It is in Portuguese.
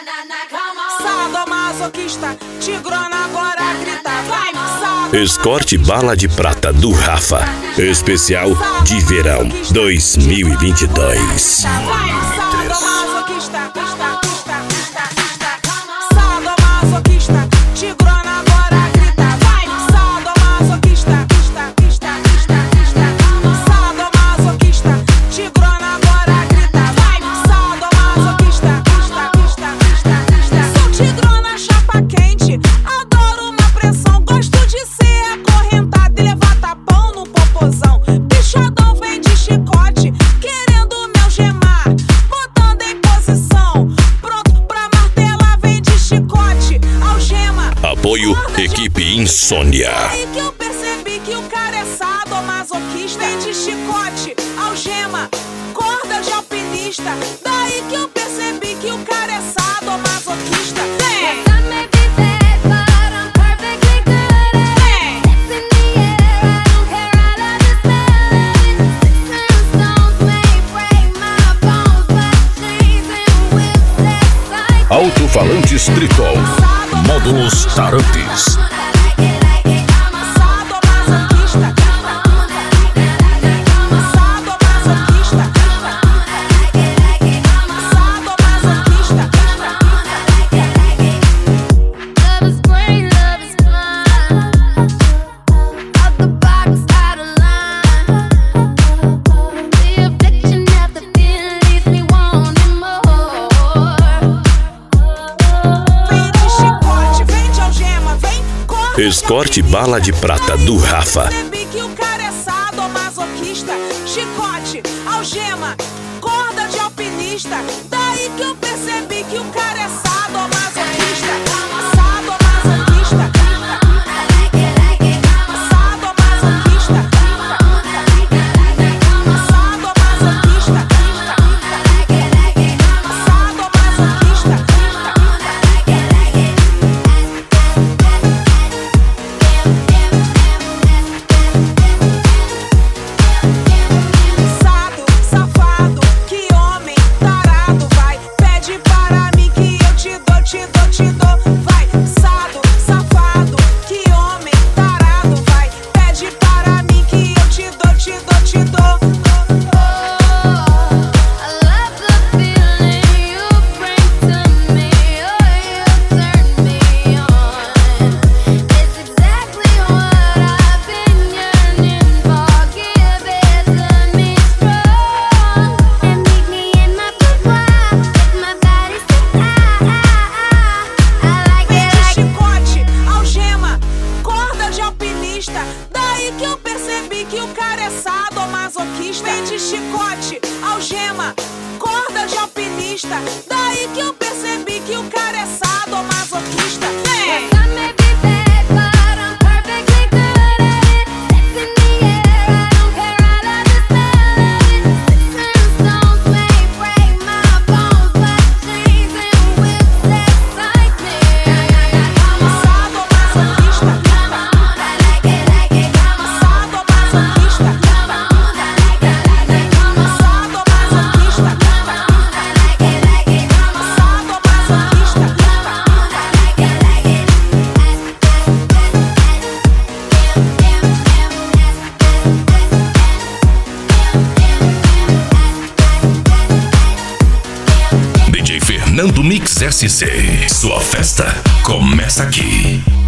Sadomasoquista, tigrona agora grita, vai, Escort Bala de Prata do Rafa. Especial de verão 2022. Sadomasoquista, sadomasoquista, tigrona agora grita, vai, sadomasoquista, sadomasoquista, tigrona agora grita, vai, sadomasoquista, sou tigrona chapa quente, adoro uma pressão, gosto de ser acorrentada e levar tapão no popozão, bichadão vem de chicote, querendo me algemar, botando em posição, pronto pra martelar, vem de chicote, algema. Apoio Equipe Insônia. Daí que eu percebi que o cara é sadomasoquista, vem de chicote, algema, corda de alpinista. Daí que eu percebi que o cara é sadomasoquista. Vem! Alto-falantes Tritol. Módulos Tarantes. Escort Bala de Prata do Rafa. Percebi que o cara é sadomasoquista, chicote, algema, corda de alpinista. Daí que eu percebi que o cara é sadomasoquista, sadomasoquista, sadomasoquista, sadomasoquista, sadomasoquista. Daí que eu percebi que o cara é sadomasoquista, vem de chicote, algema, corda de alpinista. Daí que eu percebi que o cara é sadomasoquista. Vem! DJ Fernando Mix SC. Sua festa começa aqui.